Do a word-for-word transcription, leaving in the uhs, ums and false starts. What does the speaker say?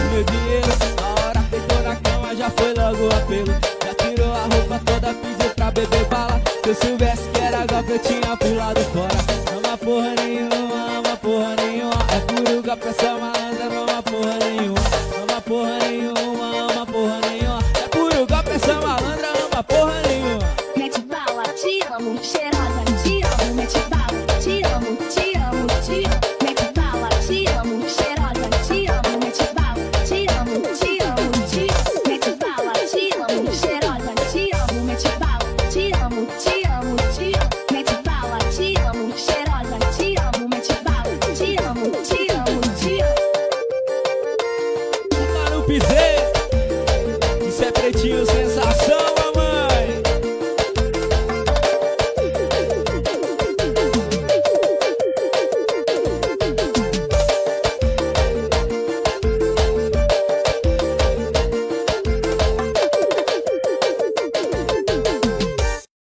meu dinheiro. Na hora deitou na cama, já foi logo o apelo. Já tirou a roupa toda, pediu pra beber bala. Se eu soubesse que era golpe, eu tinha pulado fora. Ama porra nenhuma, ama porra nenhuma. É puro golpe, essa